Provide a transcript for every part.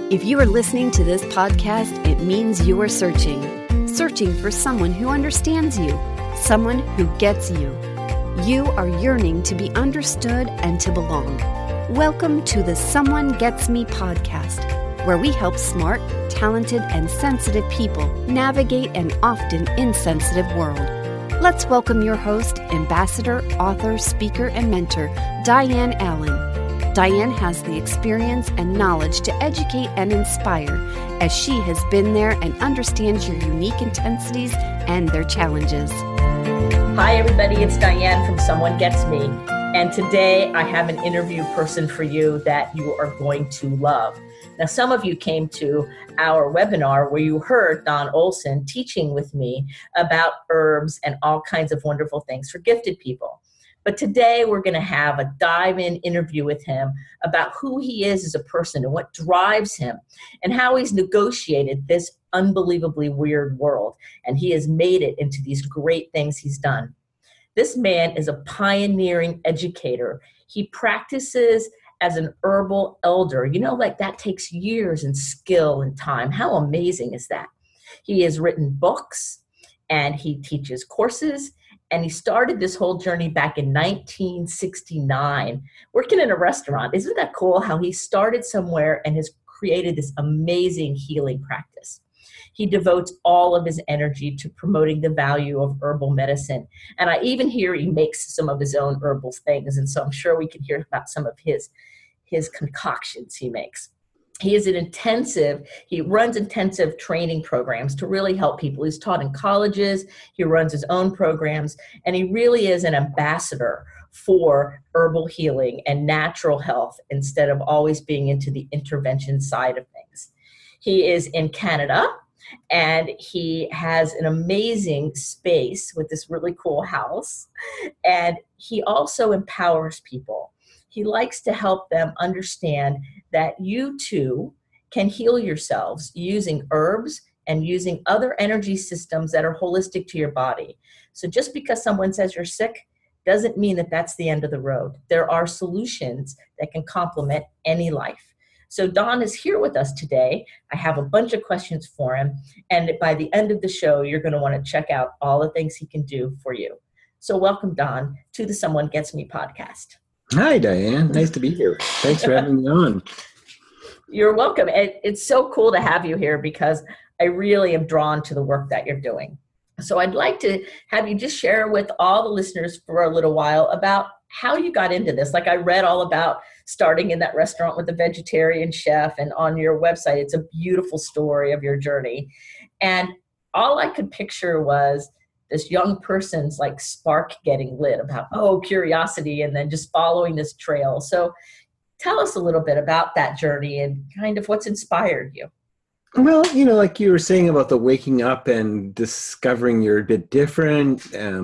If you are listening to this podcast, it means you are searching for someone who understands you, someone who gets you. You are yearning to be understood and to belong. Welcome to the Someone Gets Me podcast, where we help smart, talented, and sensitive people navigate an often insensitive world. Let's welcome your host, ambassador, author, speaker, and mentor, Diane Allen. Diane has the experience and knowledge to educate and inspire, as she has been there and understands your unique intensities and their challenges. Hi, everybody. It's Diane from Someone Gets Me. And today I have an interview person for you that you are going to love. Now, some of you came to our webinar where you heard Don Olson teaching with me about herbs and all kinds of wonderful things for gifted people. But today we're going to have a dive-in interview with him about who he is as a person and what drives him and how he's negotiated this unbelievably weird world. And he has made it into these great things he's done. This man is a pioneering educator. He practices as an herbal elder. You know, like that takes years and skill and time. How amazing is that? He has written books and he teaches courses. And he started this whole journey back in 1969, working in a restaurant. Isn't that cool how he started somewhere and has created this amazing healing practice? He devotes all of his energy to promoting the value of herbal medicine. And I even hear he makes some of his own herbal things. And so I'm sure we can hear about some of his concoctions he makes. He runs intensive training programs to really help people. He's taught in colleges, he runs his own programs, and he really is an ambassador for herbal healing and natural health instead of always being into the intervention side of things. He is in Canada, and he has an amazing space with this really cool house, and he also empowers people. He likes to help them understand that you too can heal yourselves using herbs and using other energy systems that are holistic to your body. So just because someone says you're sick doesn't mean that that's the end of the road. There are solutions that can complement any life. So Don is here with us today. I have a bunch of questions for him. And by the end of the show, you're going to want to check out all the things he can do for you. So welcome, Don, to the Someone Gets Me podcast. Hi, Diane. Nice to be here. Thanks for having me on. You're welcome. It's so cool to have you here because I really am drawn to the work that you're doing. So I'd like to have you just share with all the listeners for a little while about how you got into this. Like I read all about starting in that restaurant with the vegetarian chef, and on your website, it's a beautiful story of your journey. And all I could picture was this young person's like spark getting lit about, curiosity, and then just following this trail. So tell us a little bit about that journey and kind of what's inspired you. Well, like you were saying about the waking up and discovering you're a bit different.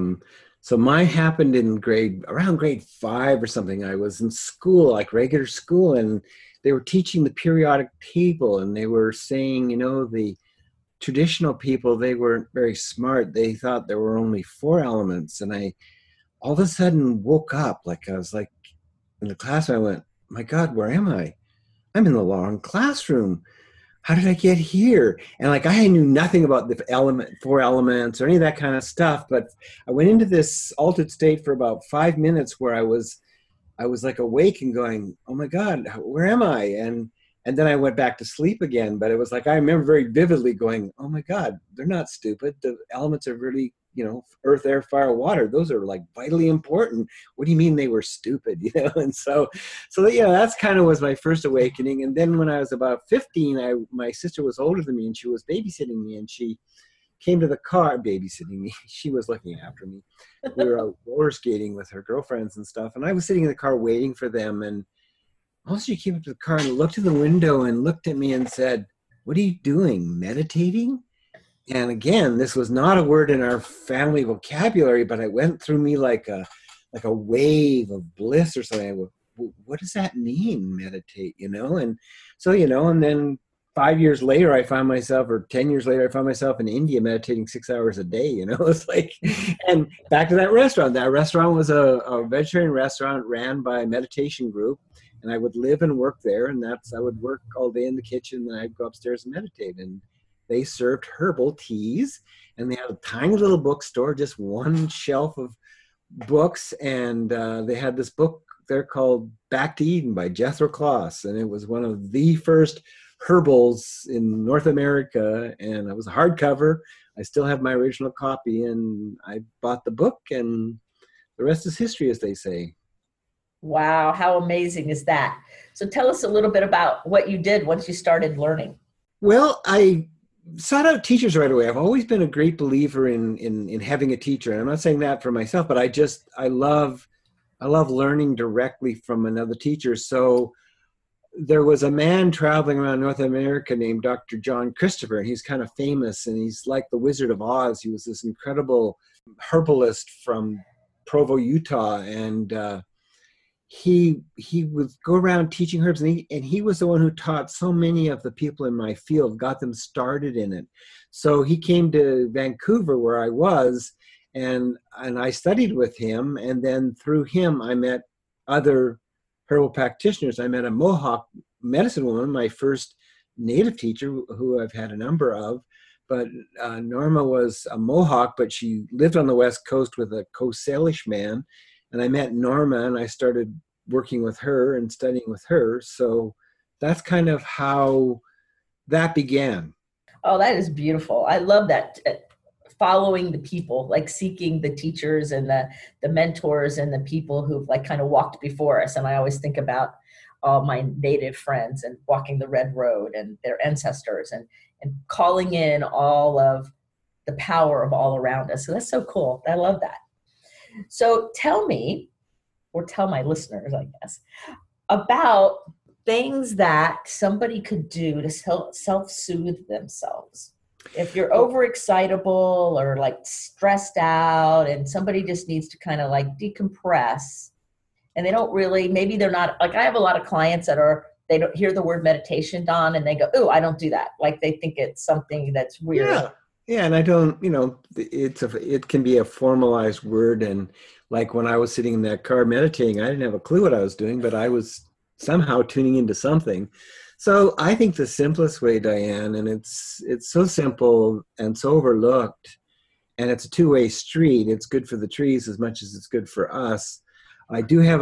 So mine happened in around grade 5 or something. I was in school, like regular school, and they were teaching the periodic table, and they were saying, the traditional people, they weren't very smart. They thought there were only 4 elements. And I all of a sudden woke up, like I was like in the classroom. I went, my God, where am I? I'm in the wrong classroom. How did I get here? And like I knew nothing about the 4 elements or any of that kind of stuff. But I went into this altered state for about 5 minutes where I was like awake and going, oh my God, where am I? And then I went back to sleep again. But it was like, I remember very vividly going, oh my God, they're not stupid. The elements are really, earth, air, fire, water. Those are like vitally important. What do you mean they were stupid? And so that's kind of was my first awakening. And then when I was about 15, my sister was older than me and she was babysitting me, and she came to the car babysitting me. She was looking after me. We were out roller skating with her girlfriends and stuff. And I was sitting in the car waiting for them. And also she came up to the car and looked in the window and looked at me and said, what are you doing, meditating? And again, this was not a word in our family vocabulary, but it went through me like a wave of bliss or something. What does that mean, meditate, And so, and then 5 years later, I found myself, or 10 years later, I found myself in India meditating 6 hours a day, It's like, and back to that restaurant. That restaurant was a vegetarian restaurant ran by a meditation group. And I would live and work there, and I would work all day in the kitchen, and I'd go upstairs and meditate. And they served herbal teas, and they had a tiny little bookstore, just one shelf of books, and they had this book there called Back to Eden by Jethro Kloss, and it was one of the first herbals in North America, and it was a hardcover. I still have my original copy, and I bought the book, and the rest is history, as they say. Wow, how amazing is that? So tell us a little bit about what you did once you started learning. Well, I sought out teachers right away. I've always been a great believer in having a teacher. And I'm not saying that for myself, but I love learning directly from another teacher. So there was a man traveling around North America named Dr. John Christopher, and he's kind of famous, and he's like the Wizard of Oz. He was this incredible herbalist from Provo, Utah, and he would go around teaching herbs, and he was the one who taught so many of the people in my field, got them started in it. So he came to Vancouver, where I was, and I studied with him, and then through him I met other herbal practitioners. I met a Mohawk medicine woman, my first native teacher, who I've had a number of, but Norma was a Mohawk, but she lived on the West Coast with a Coast Salish man, and I met Norma, and I started working with her and studying with her. So that's kind of how that began. Oh, that is beautiful. I love that. Following the people, like seeking the teachers and the mentors and the people who've like kind of walked before us. And I always think about all my native friends and walking the red road and their ancestors and calling in all of the power of all around us. So that's so cool. I love that. So tell me, or tell my listeners, I guess, about things that somebody could do to self-soothe themselves. If you're overexcitable or like stressed out and somebody just needs to kind of like decompress and they don't really, maybe they're not, like I have a lot of clients they don't hear the word meditation, Don, and they go, oh, I don't do that. Like they think it's something that's weird. Yeah. And I don't, it can be a formalized word. And like when I was sitting in that car meditating, I didn't have a clue what I was doing, but I was somehow tuning into something. So I think the simplest way, Diane, and it's so simple and so overlooked, and it's a two-way street. It's good for the trees as much as it's good for us. I do have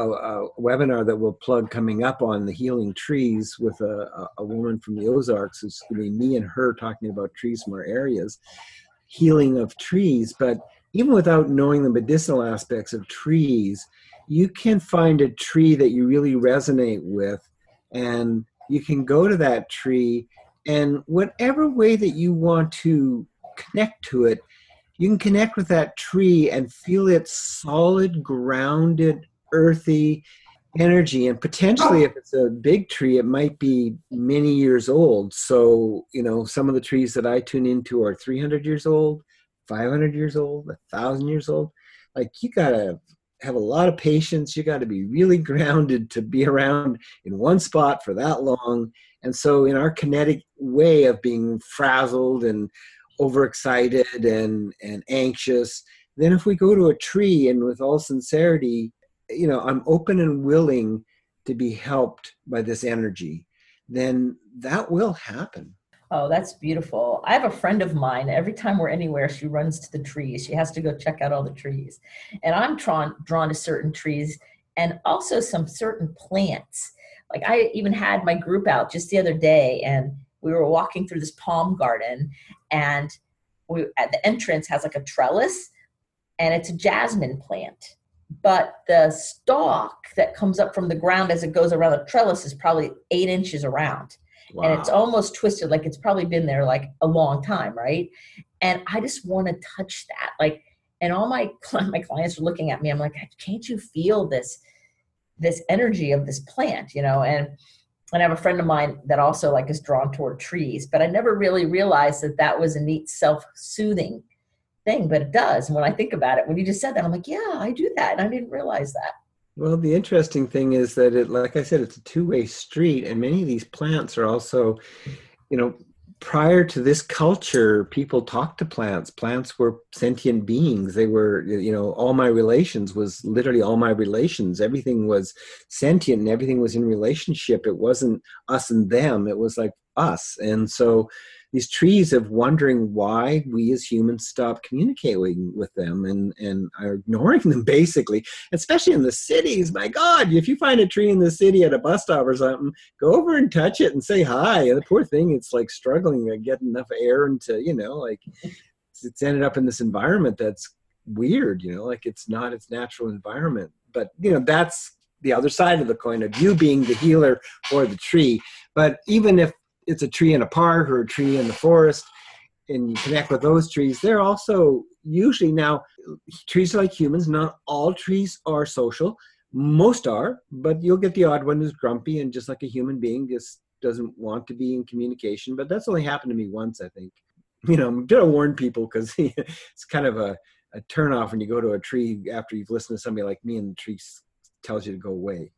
a webinar that we'll plug coming up on the healing trees with a woman from the Ozarks. It's going to be me and her talking about trees from our areas, healing of trees. But even without knowing the medicinal aspects of trees, you can find a tree that you really resonate with, and you can go to that tree, and whatever way that you want to connect to it, you can connect with that tree and feel its solid, grounded, earthy energy. And potentially, if it's a big tree, it might be many years old. So, some of the trees that I tune into are 300 years old, 500 years old, 1,000 years old. Like, you got to have a lot of patience. You got to be really grounded to be around in one spot for that long. And so in our kinetic way of being frazzled and overexcited and anxious, then if we go to a tree and with all sincerity, I'm open and willing to be helped by this energy, then that will happen. Oh, that's beautiful. I have a friend of mine, every time we're anywhere, she runs to the trees. She has to go check out all the trees. And I'm drawn to certain trees and also some certain plants. Like I even had my group out just the other day, and we were walking through this palm garden, and at the entrance has like a trellis, and it's a jasmine plant. But the stalk that comes up from the ground as it goes around the trellis is probably 8 inches around. Wow. And it's almost twisted, like it's probably been there like a long time, right? And I just want to touch that. Like, and all my clients are looking at me. I'm like, can't you feel this energy of this plant, And I have a friend of mine that also like is drawn toward trees, but I never really realized that was a neat self-soothing thing, but it does. And when I think about it, when you just said that, I'm like, yeah, I do that. And I didn't realize that. Well, the interesting thing is that like I said, it's a two-way street, and many of these plants are also, prior to this culture, people talked to plants. Plants were sentient beings. They were, all my relations was literally all my relations. Everything was sentient and everything was in relationship. It wasn't us and them. It was like us. And so these trees of wondering why we as humans stop communicating with them and are ignoring them, basically, especially in the cities. My God, if you find a tree in the city at a bus stop or something, go over and touch it and say hi. And the poor thing, it's like struggling to get enough air and to, it's ended up in this environment that's weird, like it's not its natural environment. But, that's the other side of the coin of you being the healer for the tree. But even if it's a tree in a park or a tree in the forest, and you connect with those trees, they're also usually, now, trees are like humans. Not all trees are social. Most are, but you'll get the odd one who's grumpy and just like a human being, just doesn't want to be in communication. But that's only happened to me once, I think. I'm going to warn people because it's kind of a turnoff when you go to a tree after you've listened to somebody like me and the tree tells you to go away.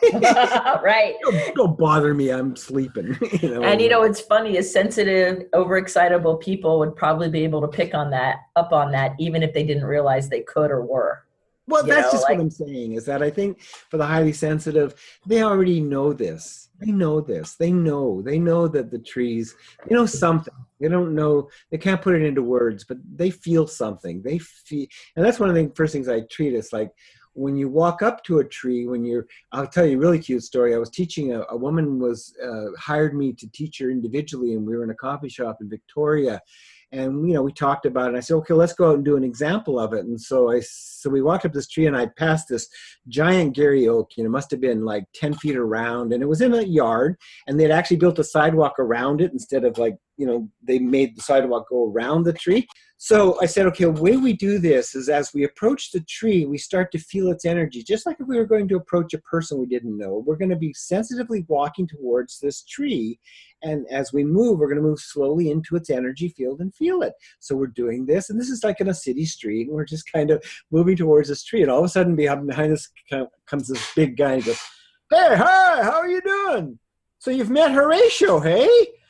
Right. Don't bother me. I'm sleeping. And it's funny, as sensitive, overexcitable people would probably be able to pick on that, even if they didn't realize they could or were. Well, that's just what I'm saying, is that I think for the highly sensitive, they already know this. They know this. They know that the trees, something. They don't know. They can't put it into words, but they feel something. They feel, and that's one of the first things I treat. It's like, when you walk up to a tree, I'll tell you a really cute story. I was teaching, a woman was hired me to teach her individually, and we were in a coffee shop in Victoria. And, we talked about it. And I said, okay, let's go out and do an example of it. And so we walked up this tree, and I passed this giant Gary oak, must have been like 10 feet around. And it was in a yard, and they'd actually built a sidewalk around it instead of they made the sidewalk go around the tree. So I said, okay, the way we do this is as we approach the tree, we start to feel its energy, just like if we were going to approach a person we didn't know. We're going to be sensitively walking towards this tree. And as we move, we're going to move slowly into its energy field and feel it. So we're doing this, and this is like in a city street, and we're just kind of moving towards this tree. And all of a sudden, behind us comes this big guy and goes, "Hey, hi, how are you doing? So you've met Horatio, hey?"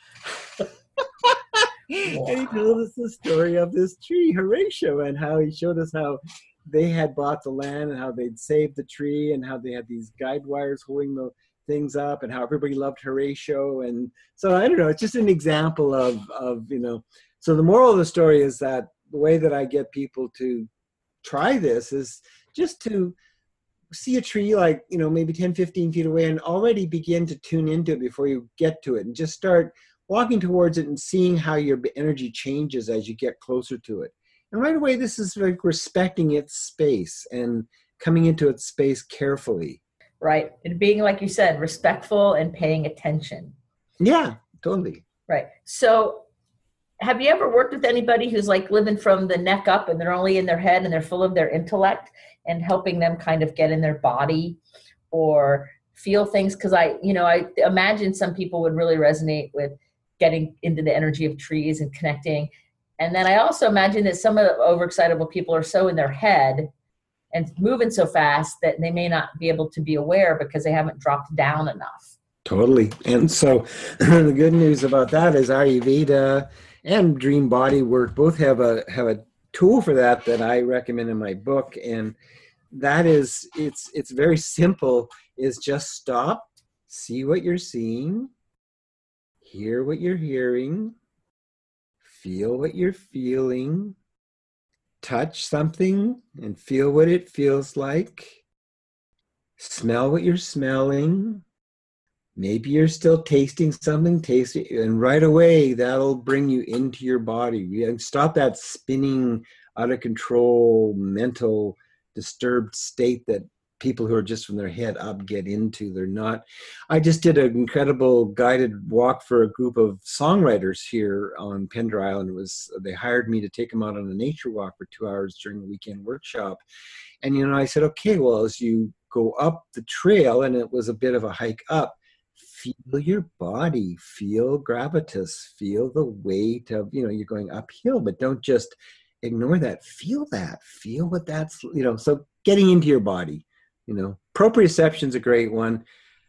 And he told us the story of this tree, Horatio, and how he showed us how they had bought the land and how they'd saved the tree and how they had these guide wires holding the things up and how everybody loved Horatio. And so, I don't know, it's just an example of so the moral of the story is that the way that I get people to try this is just to see a tree like, maybe 10, 15 feet away and already begin to tune into it before you get to it, and just start walking towards it and seeing how your energy changes as you get closer to it. And right away, this is like respecting its space and coming into its space carefully. Right. And being, like you said, respectful and paying attention. Yeah, totally. Right. So have you ever worked with anybody who's like living from the neck up and they're only in their head and they're full of their intellect, and helping them kind of get in their body or feel things? Because I imagine some people would really resonate with getting into the energy of trees and connecting. And then I also imagine that some of the overexcitable people are so in their head and moving so fast that they may not be able to be aware because they haven't dropped down enough. Totally. And so the good news about that is Ayurveda and Dream Body Work both have a tool for that I recommend in my book. And that is, it's very simple, is just stop, see what you're seeing, hear what you're hearing, feel what you're feeling, touch something and feel what it feels like, smell what you're smelling. Maybe you're still tasting something, and right away that'll bring you into your body. And stop that spinning, out of control, mental, disturbed state that people who are just from their head up get into. They're not. I just did an incredible guided walk for a group of songwriters here on Pender Island. They hired me to take them out on a nature walk for 2 hours during the weekend workshop. And, I said, okay, well, as you go up the trail, and it was a bit of a hike up, feel your body, feel gravitas, feel the weight of, you're going uphill, but don't just ignore that. Feel what that's, so getting into your body. Proprioception is a great one.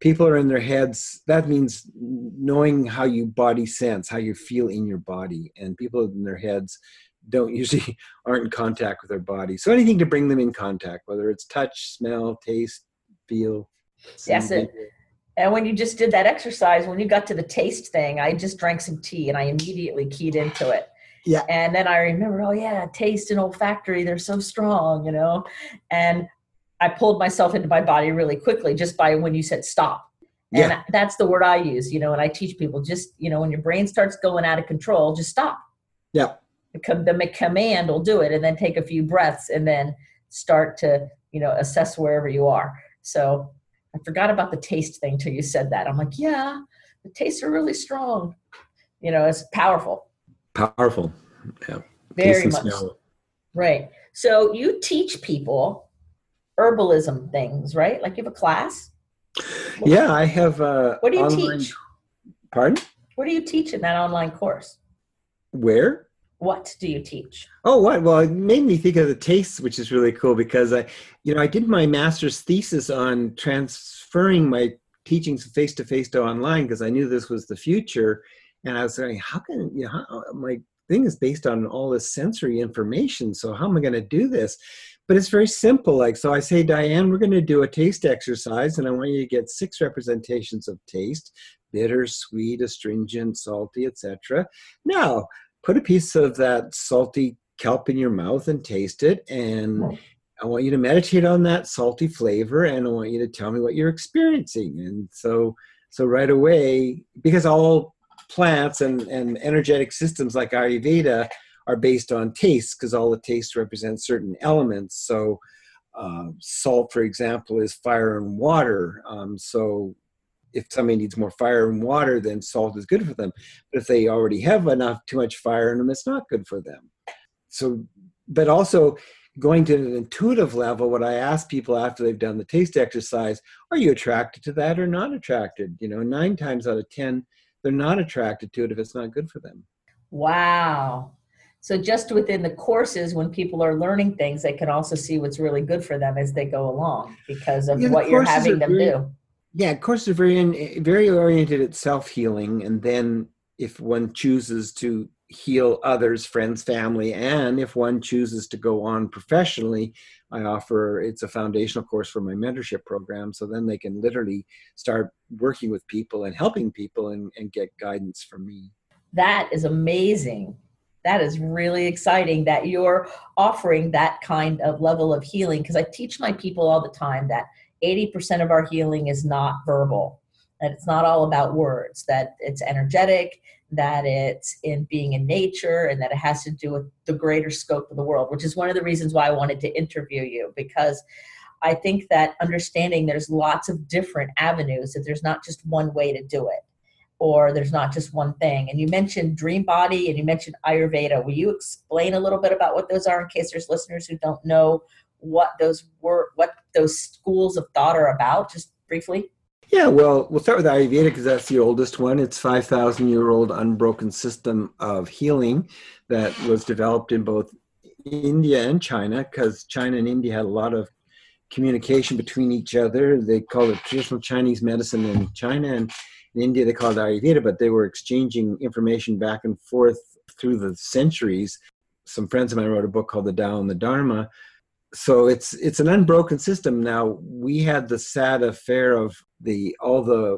people are in their heads. That means knowing how you body sense, how you feel in your body. And people in their heads aren't in contact with their body. So anything to bring them in contact, whether it's touch, smell, taste, feel. That's it. And when you just did that exercise, when you got to the taste thing, I just drank some tea and I immediately keyed into it. Yeah. And then I remember, oh yeah, taste and olfactory, they're so strong, and I pulled myself into my body really quickly just by when you said stop. And that's the word I use, and I teach people just, when your brain starts going out of control, just stop. Yeah. The command will do it, and then take a few breaths and then start to, assess wherever you are. So I forgot about the taste thing till you said that. I'm like, yeah, the tastes are really strong. It's powerful. Powerful. Yeah. Very much. Right. So you teach people herbalism things, right? Like you have a class? Yeah, I have what do you teach? Pardon? What do you teach in that online course? Where? What do you teach? Oh, what? Well, it made me think of the tastes, which is really cool because I did my master's thesis on transferring my teachings face-to-face to online because I knew this was the future. And I was saying, how can, my thing is based on all this sensory information. So how am I going to do this? But it's very simple. So I say, Diane, we're going to do a taste exercise and I want you to get 6 representations of taste: bitter, sweet, astringent, salty, etc. Now, put a piece of that salty kelp in your mouth and taste it. And I want you to meditate on that salty flavor. And I want you to tell me what you're experiencing. And so right away, because all plants and energetic systems like Ayurveda are based on taste, because all the tastes represent certain elements. So salt, for example, is fire and water. So if somebody needs more fire and water, then salt is good for them. But if they already have too much fire in them, it's not good for them. So, but also going to an intuitive level, what I ask people after they've done the taste exercise, are you attracted to that or not attracted? 9 times out of 10, they're not attracted to it if it's not good for them. Wow. So just within the courses, when people are learning things, they can also see what's really good for them as they go along because of what you're having them do. Yeah, courses are very oriented at self-healing. And then if one chooses to heal others, friends, family, and if one chooses to go on professionally, it's a foundational course for my mentorship program. So then they can literally start working with people and helping people and get guidance from me. That is amazing. That is really exciting that you're offering that kind of level of healing, because I teach my people all the time that 80% of our healing is not verbal, that it's not all about words, that it's energetic, that it's in being in nature, and that it has to do with the greater scope of the world, which is one of the reasons why I wanted to interview you, because I think that understanding there's lots of different avenues, that there's not just one way to do it, or there's not just one thing. And you mentioned Dream Body and you mentioned Ayurveda. Will you explain a little bit about what those are in case there's listeners who don't know what those schools of thought are about, just briefly? Yeah, well, we'll start with Ayurveda because that's the oldest one. It's 5,000-year-old unbroken system of healing that was developed in both India and China, because China and India had a lot of communication between each other. They call it traditional Chinese medicine in China, and in India they call it Ayurveda, but they were exchanging information back and forth through the centuries. Some friends of mine wrote a book called The Tao and the Dharma. So it's an unbroken system. Now, we had the sad affair of all the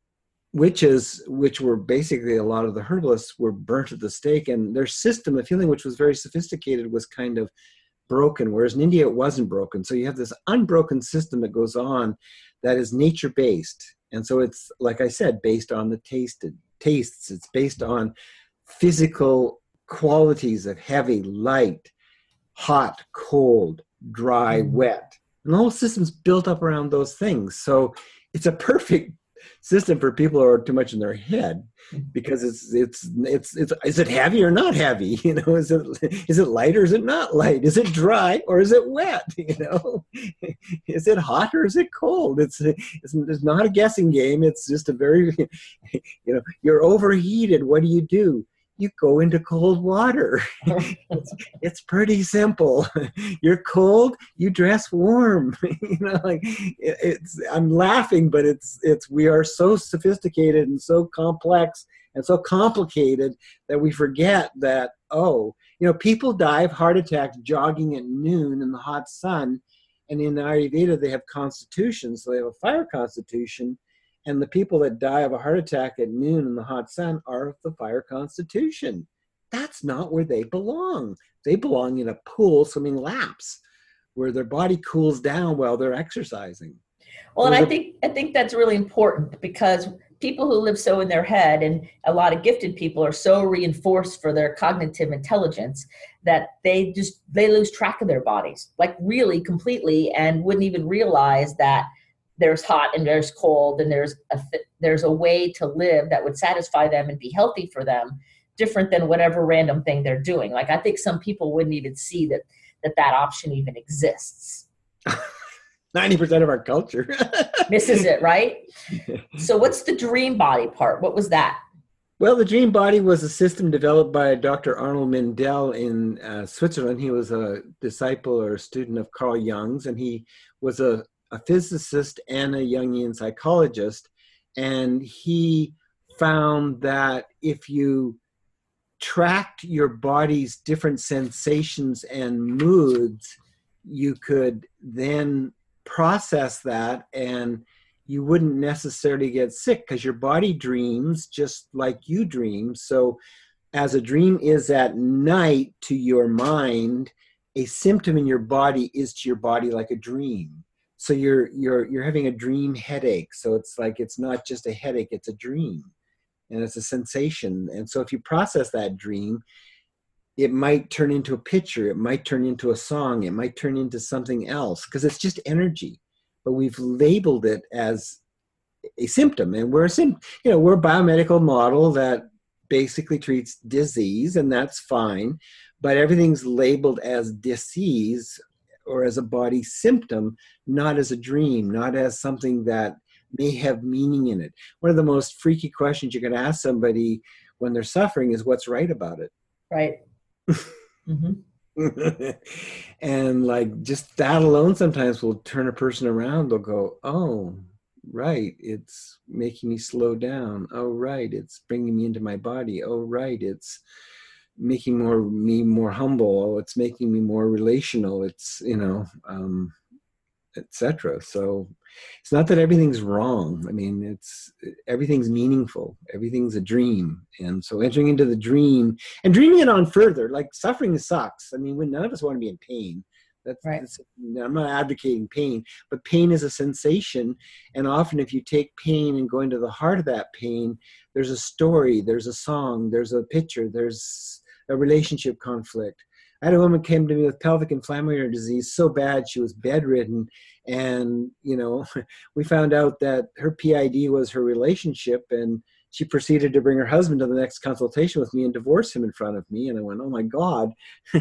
witches, which were basically a lot of the herbalists, were burnt at the stake, and their system of healing, which was very sophisticated, was kind of broken, whereas in India it wasn't broken. So you have this unbroken system that goes on that is nature-based. And so it's, like I said, based on the tastes. It's based on physical qualities of heavy, light, hot, cold, dry, wet. And the whole system's built up around those things. So it's a perfect system for people who are too much in their head, because it's is it heavy or not heavy? Is it light or is it not light? Is it dry or is it wet? Is it hot or is it cold? It's not a guessing game. It's just a very, you're overheated. What do? you go into cold water. It's pretty simple. You're cold, you dress warm. Like I'm laughing, but we are so sophisticated and so complex and so complicated that we forget that, people die of heart attacks jogging at noon in the hot sun. And in Ayurveda, they have constitutions. So they have a fire constitution. And the people that die of a heart attack at noon in the hot sun are of the fire constitution. That's not where they belong. They belong in a pool swimming laps where their body cools down while they're exercising. Well, and I think that's really important, because people who live so in their head, and a lot of gifted people are so reinforced for their cognitive intelligence that they lose track of their bodies, like really completely, and wouldn't even realize that there's hot and there's cold and there's a way to live that would satisfy them and be healthy for them, different than whatever random thing they're doing. Like, I think some people wouldn't even see that option even exists. 90% of our culture misses it, right? So what's the dream body part? What was that? Well, the dream body was a system developed by Dr. Arnold Mindell in Switzerland. He was a disciple or a student of Carl Jung's, and he was a physicist and a Jungian psychologist. And he found that if you tracked your body's different sensations and moods, you could then process that, and you wouldn't necessarily get sick, because your body dreams just like you dream. So as a dream is at night to your mind, a symptom in your body is to your body like a dream. So you're having a dream headache. So it's like, it's not just a headache, it's a dream, and it's a sensation. And so if you process that dream, it might turn into a picture, it might turn into a song, it might turn into something else, because it's just energy. But we've labeled it as a symptom, and we're a biomedical model that basically treats disease, and that's fine. But everything's labeled as disease or as a body symptom, not as a dream, not as something that may have meaning in it. One of the most freaky questions you can ask somebody when they're suffering is, what's right about it? Right. Mm-hmm. And like, just that alone sometimes will turn a person around. They'll go, oh, right, it's making me slow down. Oh, right, it's bringing me into my body. Oh, right, it's making me more humble. Oh, it's making me more relational. It's, etc. So it's not that everything's wrong. I mean, everything's meaningful. Everything's a dream. And so entering into the dream and dreaming it on further, like suffering sucks. I mean, none of us want to be in pain. That's right. I'm not advocating pain, but pain is a sensation. And often if you take pain and go into the heart of that pain, there's a story, there's a song, there's a picture, there's a relationship conflict. I had a woman came to me with pelvic inflammatory disease so bad she was bedridden, and we found out that her PID was her relationship, and she proceeded to bring her husband to the next consultation with me and divorce him in front of me. And I went, oh my God.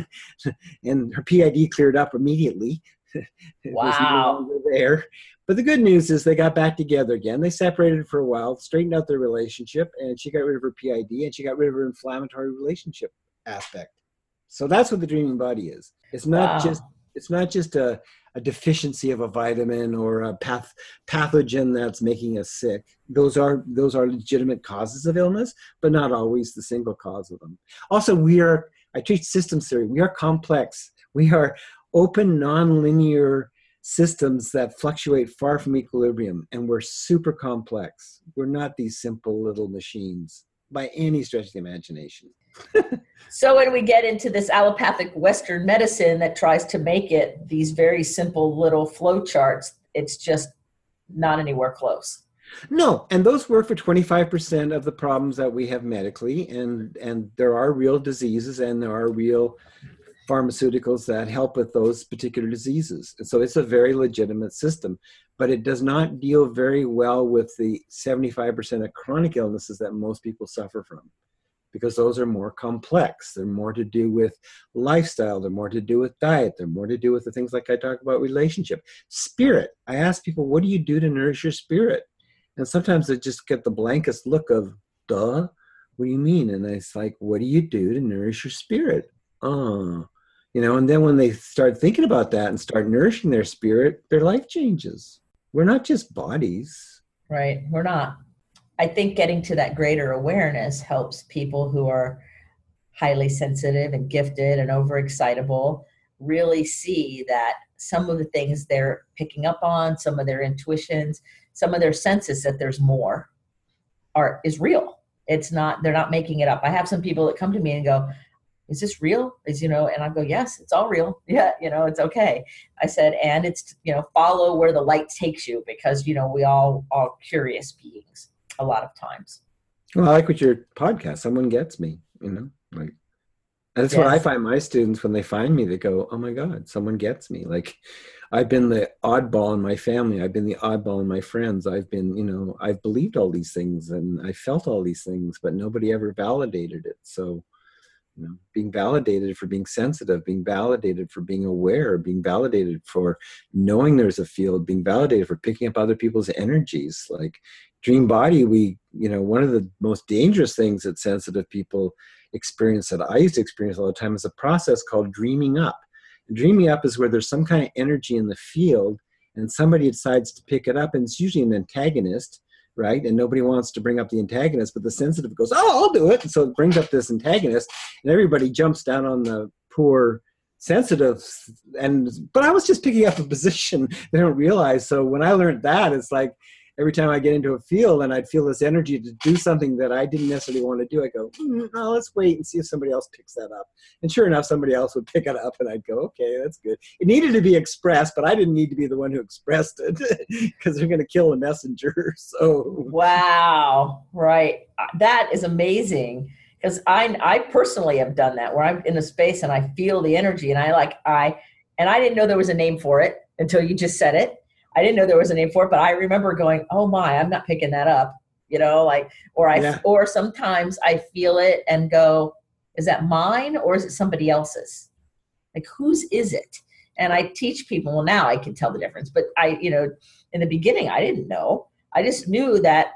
And her PID cleared up immediately. It wow. was no longer there. But the good news is they got back together again. They separated for a while, straightened out their relationship, and she got rid of her PID, and she got rid of her inflammatory relationship aspect. So that's what the dreaming body is. It's not just a deficiency of a vitamin or a pathogen that's making us sick. Those are legitimate causes of illness, but not always the single cause of them. Also, I teach systems theory. We are complex. We are open, nonlinear systems that fluctuate far from equilibrium, and we're super complex. We're not these simple little machines by any stretch of the imagination. So when we get into this allopathic Western medicine that tries to make it these very simple little flow charts, it's just not anywhere close. No, and those work for 25% of the problems that we have medically, and there are real diseases and there are real pharmaceuticals that help with those particular diseases. And so it's a very legitimate system, but it does not deal very well with the 75% of chronic illnesses that most people suffer from, because those are more complex. They're more to do with lifestyle. They're more to do with diet. They're more to do with the things like I talk about relationship. Spirit. I ask people, what do you do to nourish your spirit? And sometimes they just get the blankest look of, duh, what do you mean? And it's like, what do you do to nourish your spirit? Oh, and then when they start thinking about that and start nourishing their spirit, their life changes. We're not just bodies. Right. We're not. I think getting to that greater awareness helps people who are highly sensitive and gifted and overexcitable really see that some of the things they're picking up on, some of their intuitions, some of their senses that there's more is real. It's not, they're not making it up. I have some people that come to me and go, is this real? And I go, yes, it's all real. Yeah. It's okay. I said, and it's, follow where the light takes you, because, we all are curious beings a lot of times. Well, I like with your podcast, someone gets me, like, that's what I find my students, when they find me, they go, oh my God, someone gets me. Like, I've been the oddball in my family. I've been the oddball in my friends. I've been, I've believed all these things and I felt all these things, but nobody ever validated it. So, being validated for being sensitive, being validated for being aware, being validated for knowing there's a field, being validated for picking up other people's energies. Like dream body, one of the most dangerous things that sensitive people experience, that I used to experience all the time, is a process called dreaming up. And dreaming up is where there's some kind of energy in the field and somebody decides to pick it up, and it's usually an antagonist, right? And nobody wants to bring up the antagonist, but the sensitive goes, oh, I'll do it. And so it brings up this antagonist and everybody jumps down on the poor sensitive. But I was just picking up a position they don't realize. So when I learned that, it's like every time I get into a field and I'd feel this energy to do something that I didn't necessarily want to do, I go, no, let's wait and see if somebody else picks that up. And sure enough, somebody else would pick it up and I'd go, okay, that's good. It needed to be expressed, but I didn't need to be the one who expressed it because they're going to kill the messenger. So wow, right. That is amazing, because I personally have done that, where I'm in a space and I feel the energy and I didn't know there was a name for it until you just said it. I didn't know there was a name for it, but I remember going, oh my, I'm not picking that up, or sometimes I feel it and go, is that mine or is it somebody else's? Like, whose is it? And I teach people, well, now I can tell the difference, but in the beginning, I didn't know. I just knew that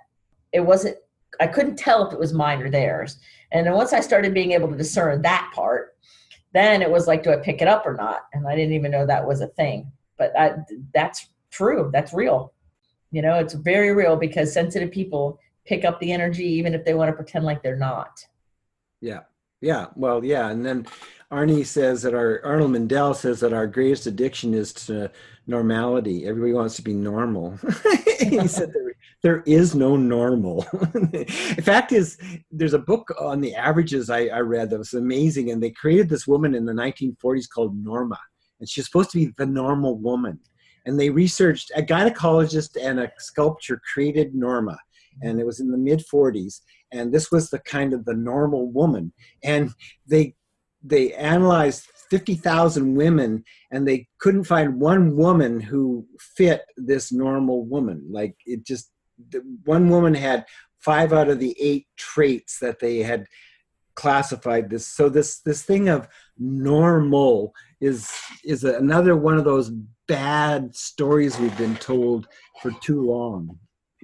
I couldn't tell if it was mine or theirs. And then once I started being able to discern that part, then it was like, do I pick it up or not? And I didn't even know that was a thing, but that's true. That's real. It's very real, because sensitive people pick up the energy, even if they want to pretend like they're not. Yeah. Yeah. Well, yeah. And then Arnold Mindell says that our greatest addiction is to normality. Everybody wants to be normal. He said there is no normal. In fact, there's a book on the averages I read that was amazing. And they created this woman in the 1940s called Norma. And she's supposed to be the normal woman. And they researched, a gynecologist and a sculptor created Norma. And it was in the mid 40s. And this was the kind of the normal woman. And they analyzed 50,000 women and they couldn't find one woman who fit this normal woman. Like one woman had 5 out of the 8 traits that they had classified this. So this thing of normal is another one of those bad stories we've been told for too long,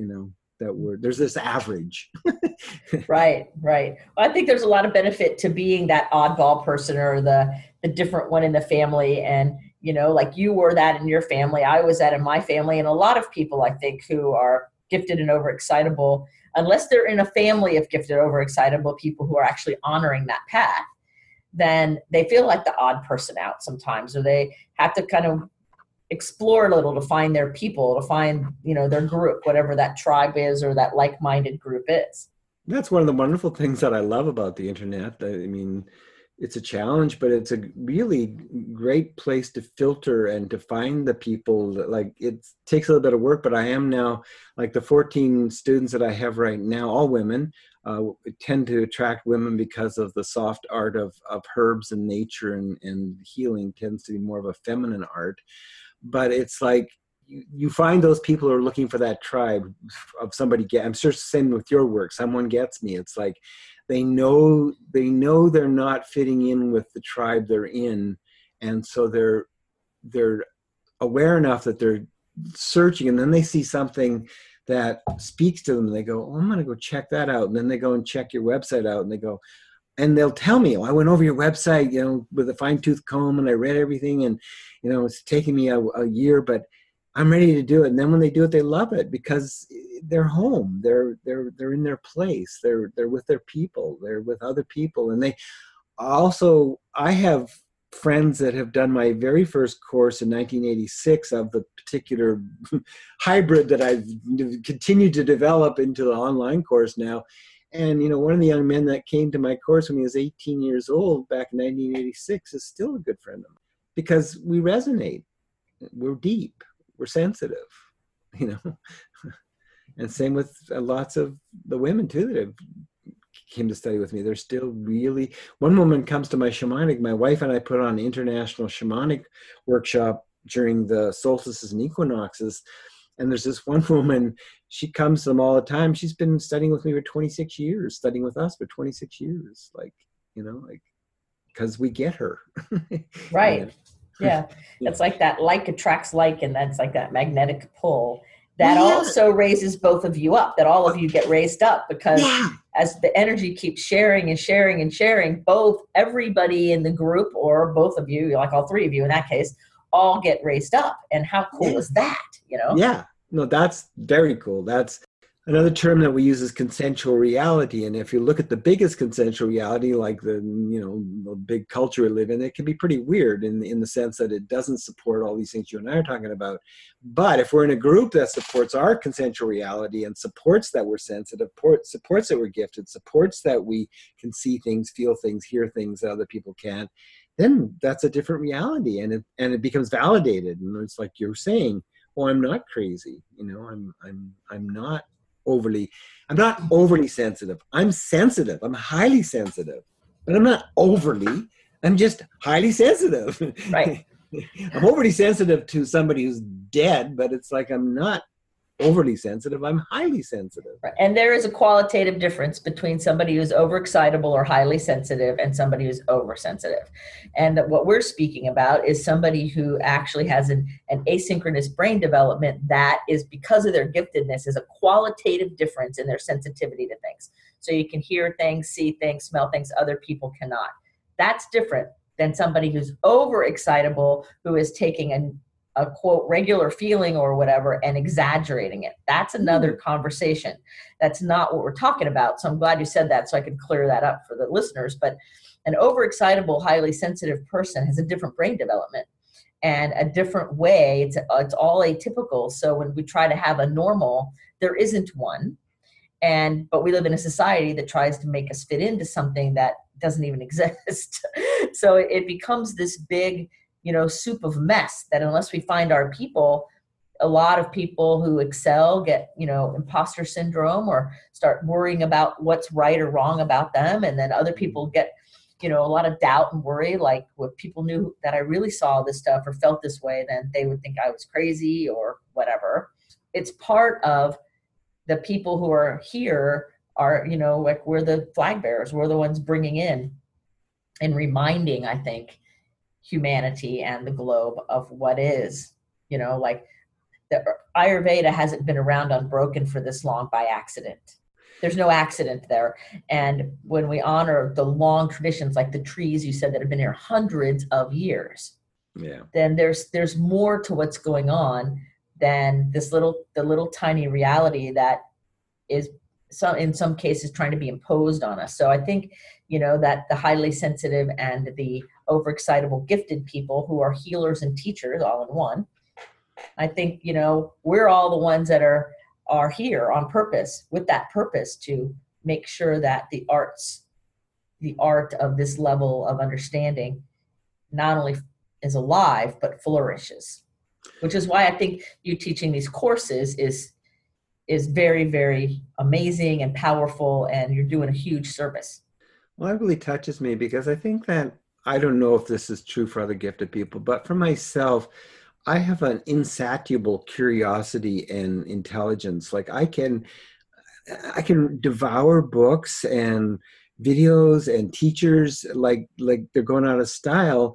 that there's this average. Right. Well, I think there's a lot of benefit to being that oddball person or the different one in the family. And, like you were that in your family, I was that in my family. And a lot of people, I think, who are gifted and overexcitable, unless they're in a family of gifted, overexcitable people who are actually honoring that path, then they feel like the odd person out sometimes, or they have to kind of explore a little to find their people, to find, their group, whatever that tribe is or that like-minded group is. That's one of the wonderful things that I love about the internet. I mean, it's a challenge, but it's a really great place to filter and to find the people that, like, it takes a little bit of work, but I am now, like the 14 students that I have right now, all women, tend to attract women because of the soft art of herbs and nature, and healing tends to be more of a feminine art. But it's like, you find those people who are looking for that tribe of somebody. I'm sure it's the same with your work. Someone gets me. It's like, they know they're not fitting in with the tribe they're in. And so they're aware enough that they're searching, and then they see something that speaks to them. And they go, oh, I'm going to go check that out. And then they go and check your website out, and they go, and they'll tell me, oh, I went over your website, with a fine tooth comb, and I read everything, and, it's taking me a year, but I'm ready to do it. And then when they do it, they love it because they're home. They're in their place. They're with their people. They're with other people. And I have friends that have done my very first course in 1986 of the particular hybrid that I've continued to develop into the online course now. And, one of the young men that came to my course when he was 18 years old back in 1986 is still a good friend of mine because we resonate. We're deep. We're sensitive, and same with lots of the women too that have came to study with me. They're still really, one woman comes to my wife and I put on an international shamanic workshop during the solstices and equinoxes. And there's this one woman, she comes to them all the time. She's been studying with me for 26 years, studying with us for 26 years. Because we get her. Right. Yeah. It's like that like attracts like, and that's like that magnetic pull. That also raises both of you up, that all of you get raised up because as the energy keeps sharing and sharing and sharing, everybody in the group or both of you, like all three of you in that case, all get raised up. And how cool is that, Yeah, no, that's very cool. That's another term that we use is consensual reality. And if you look at the biggest consensual reality, like the big culture we live in, it can be pretty weird in the sense that it doesn't support all these things you and I are talking about. But if we're in a group that supports our consensual reality and supports that we're sensitive, supports that we're gifted, supports that we can see things, feel things, hear things that other people can't, then that's a different reality, and it becomes validated. And it's like you're saying, "Oh, I'm not crazy. I'm not overly sensitive. I'm sensitive. I'm highly sensitive, but I'm not overly. I'm just highly sensitive." Right. I'm overly sensitive to somebody who's dead, but it's like I'm not overly sensitive. I'm highly sensitive. Right. And there is a qualitative difference between somebody who's overexcitable or highly sensitive and somebody who's oversensitive. And what we're speaking about is somebody who actually has an asynchronous brain development that is, because of their giftedness, is a qualitative difference in their sensitivity to things. So you can hear things, see things, smell things other people cannot. That's different than somebody who's overexcitable, who is taking a quote regular feeling or whatever and exaggerating it. That's another conversation. That's not what we're talking about. So I'm glad you said that so I could clear that up for the listeners. But an overexcitable, highly sensitive person has a different brain development and a different way. It's all atypical. So when we try to have a normal, there isn't one. But we live in a society that tries to make us fit into something that doesn't even exist. So it becomes this big, soup of mess that unless we find our people, a lot of people who excel get, imposter syndrome or start worrying about what's right or wrong about them. And then other people get, a lot of doubt and worry, like if people knew that I really saw this stuff or felt this way, then they would think I was crazy or whatever. It's part of the people who are here are, like we're the flag bearers. We're the ones bringing in and reminding, I think, humanity and the globe of what is, like the Ayurveda hasn't been around unbroken for this long by accident. There's no accident there. And when we honor the long traditions, like the trees you said that have been here hundreds of years, then there's more to what's going on than the little tiny reality that is in some cases trying to be imposed on us. So I think, that the highly sensitive and the overexcitable gifted people who are healers and teachers all in one, I think, we're all the ones that are here on purpose, with that purpose to make sure that the art of this level of understanding not only is alive, but flourishes, which is why I think you teaching these courses is very, very amazing and powerful, and you're doing a huge service. Well, that really touches me because I think that, I don't know if this is true for other gifted people, but for myself, I have an insatiable curiosity and intelligence. Like I can devour books and videos and teachers like they're going out of style,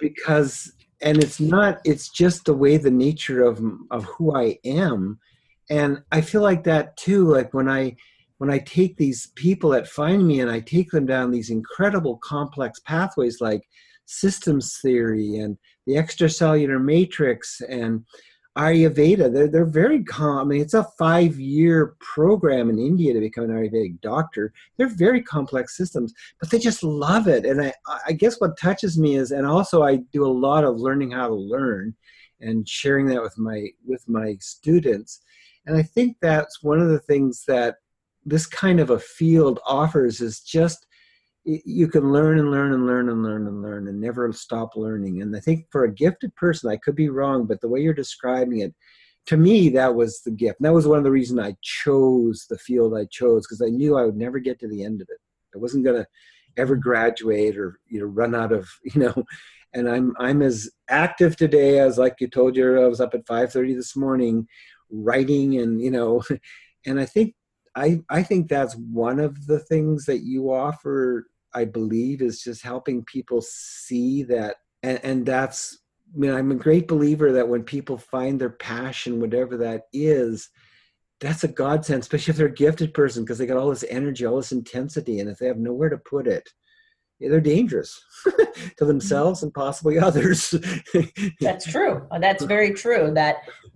because, and it's just the way, the nature of who I am. And I feel like that too, like when I take these people that find me and I take them down these incredible complex pathways like systems theory and the extracellular matrix and Ayurveda, they're very I mean, it's a 5-year program in India to become an Ayurvedic doctor. They're very complex systems, but they just love it. And I guess what touches me is, and also I do a lot of learning how to learn and sharing that with my students. And I think that's one of the things that this kind of a field offers is just, you can learn and learn and learn and learn and learn and never stop learning. And I think for a gifted person, I could be wrong, but the way you're describing it, to me, that was the gift. And that was one of the reasons I chose the field I chose, because I knew I would never get to the end of it. I wasn't going to ever graduate or, run out of, and I'm as active today as, like you told you, I was up at 5:30 this morning writing and, and I think that's one of the things that you offer, I believe, is just helping people see that. And that's, I'm a great believer that when people find their passion, whatever that is, that's a godsend, especially if they're a gifted person, because they got all this energy, all this intensity. And if they have nowhere to put it, they're dangerous to themselves and possibly others. That's true. That's very true. That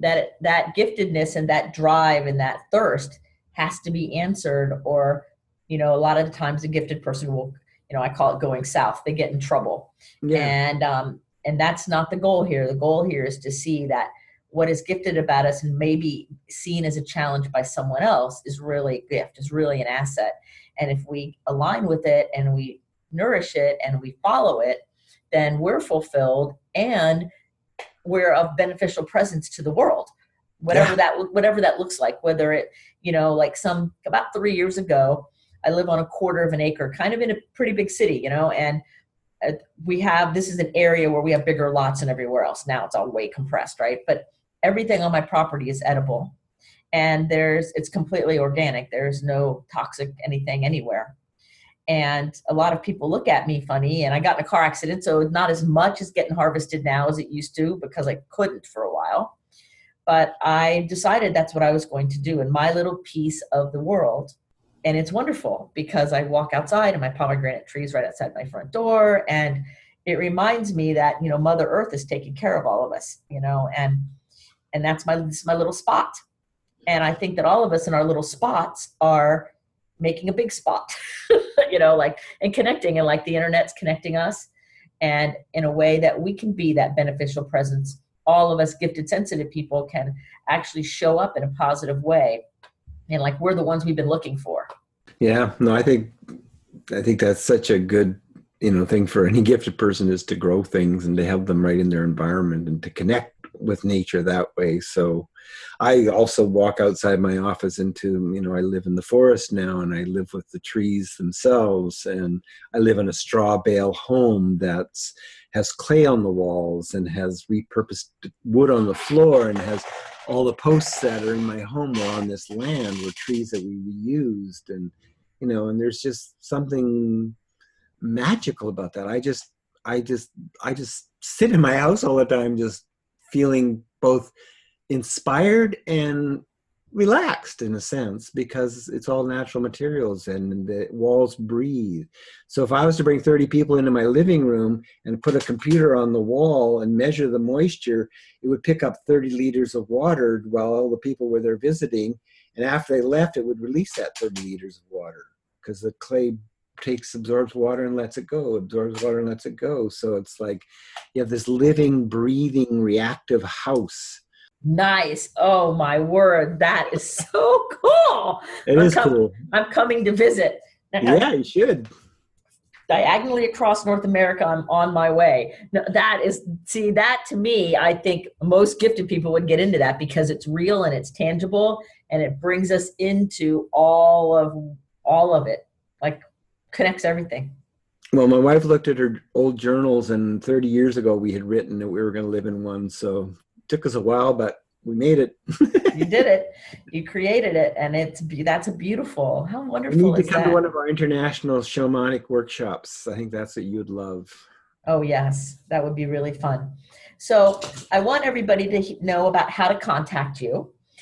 giftedness and that drive and that thirst has to be answered, or, a lot of the times a gifted person will, I call it going south. They get in trouble. Yeah. And that's not the goal here. The goal here is to see that what is gifted about us and maybe seen as a challenge by someone else is really a gift, is really an asset. And if we align with it and we nourish it and we follow it, then we're fulfilled and we're of beneficial presence to the world. Whatever that looks like, whether it, like about 3 years ago, I live on a 1/4 of an acre, kind of in a pretty big city, and this is an area where we have bigger lots than everywhere else. Now it's all way compressed, right? But everything on my property is edible, and it's completely organic. There's no toxic anything anywhere. And a lot of people look at me funny, and I got in a car accident, so not as much is getting harvested now as it used to, because I couldn't for a while. But I decided that's what I was going to do in my little piece of the world. And it's wonderful because I walk outside and my pomegranate tree is right outside my front door. And it reminds me that, Mother Earth is taking care of all of us, and that's my little spot. And I think that all of us in our little spots are making a big spot, and connecting, and like the internet's connecting us, and in a way that we can be that beneficial presence. All of us gifted, sensitive people can actually show up in a positive way. And like, we're the ones we've been looking for. Yeah, no, I think that's such a good, thing for any gifted person, is to grow things and to have them right in their environment and to connect with nature that way. So I also walk outside my office into, I live in the forest now, and I live with the trees themselves, and I live in a straw bale home has clay on the walls and has repurposed wood on the floor, and has all the posts that are in my home were on this land were trees that we reused. And, and there's just something magical about that. I just sit in my house all the time, just feeling both inspired and relaxed in a sense, because it's all natural materials and the walls breathe. So if I was to bring 30 people into my living room and put a computer on the wall and measure the moisture, it would pick up 30 liters of water while all the people were there visiting. And after they left, it would release that 30 liters of water, because the clay absorbs water and lets it go, absorbs water and lets it go. So it's like you have this living, breathing, reactive house. Nice. Oh my word. That is so cool. Cool. I'm coming to visit. Yeah, you should. Diagonally across North America, I'm on my way. No, that to me, I think most gifted people would get into that, because it's real and it's tangible, and it brings us into all of it, like connects everything. Well, my wife looked at her old journals, and 30 years ago we had written that we were going to live in one. So took us a while, but we made it. You did it. You created it, and that's a beautiful. How wonderful is that? You need to come to one of our international shamanic workshops. I think that's what you'd love. Oh yes, that would be really fun. So I want everybody to know about how to contact you.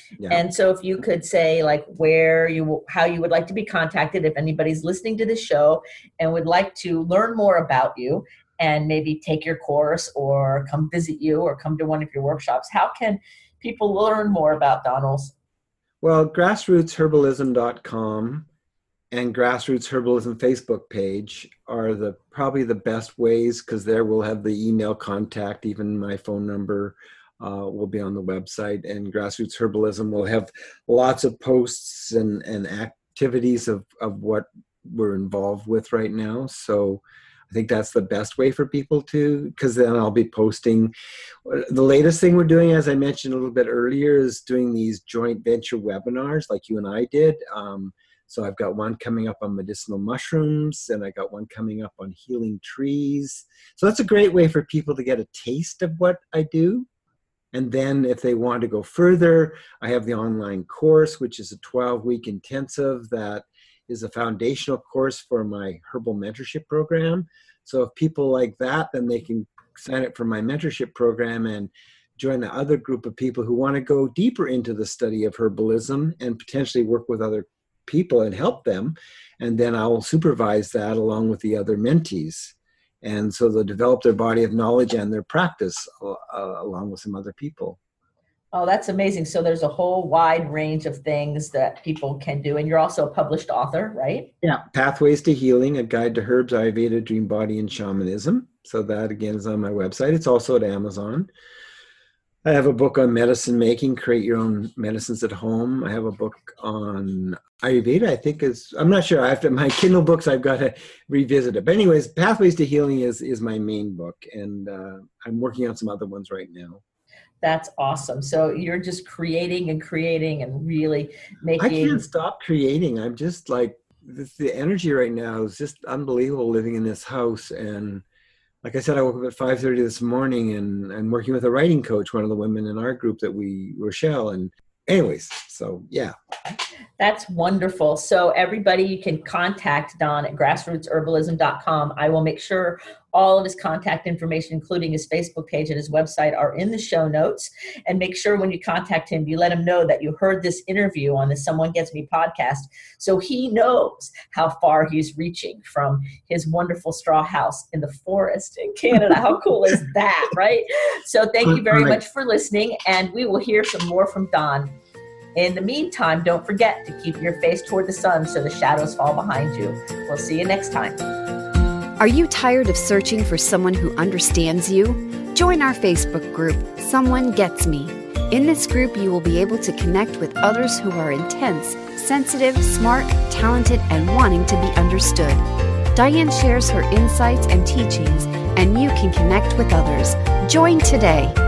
Yeah. And so if you could say like how you would like to be contacted if anybody's listening to the show and would like to learn more about you and maybe take your course or come visit you or come to one of your workshops, how can people learn more about Don Olson? Well, grassrootsherbalism.com and Grassroots Herbalism Facebook page are probably the best ways, because there we'll have the email contact, even my phone number will be on the website, and Grassroots Herbalism will have lots of posts and activities of what we're involved with right now. So I think that's the best way for people to, because then I'll be posting. The latest thing we're doing, as I mentioned a little bit earlier, is doing these joint venture webinars like you and I did. So I've got one coming up on medicinal mushrooms, and I got one coming up on healing trees. So that's a great way for people to get a taste of what I do. And then if they want to go further, I have the online course, which is a 12-week intensive that is a foundational course for my herbal mentorship program. So if people like that, then they can sign up for my mentorship program and join the other group of people who want to go deeper into the study of herbalism and potentially work with other people and help them. And then I'll supervise that along with the other mentees. And so they'll develop their body of knowledge and their practice along with some other people. Oh, that's amazing. So there's a whole wide range of things that people can do. And you're also a published author, right? Yeah. Pathways to Healing, A Guide to Herbs, Ayurveda, Dream Body, and Shamanism. So that, again, is on my website. It's also at Amazon. I have a book on medicine making, create your own medicines at home. I have a book on Ayurveda, I think I'm not sure. My Kindle books, I've got to revisit it. But anyways, Pathways to Healing is my main book. And I'm working on some other ones right now. That's awesome. So you're just creating and really making. I can't stop creating. I'm just like, the energy right now is just unbelievable living in this house. And like I said, I woke up at 5:30 this morning and I'm working with a writing coach, one of the women in our group Rochelle. And anyways, so yeah. That's wonderful. So everybody, you can contact Don at grassrootsherbalism.com. I will make sure all of his contact information, including his Facebook page and his website, are in the show notes. And make sure when you contact him, you let him know that you heard this interview on the Someone Gets Me podcast, so he knows how far he's reaching from his wonderful straw house in the forest in Canada. How cool is that, right? So thank you very much for listening, and we will hear some more from Don. In the meantime, don't forget to keep your face toward the sun so the shadows fall behind you. We'll see you next time. Are you tired of searching for someone who understands you? Join our Facebook group, Someone Gets Me. In this group, you will be able to connect with others who are intense, sensitive, smart, talented, and wanting to be understood. Diane shares her insights and teachings, and you can connect with others. Join today.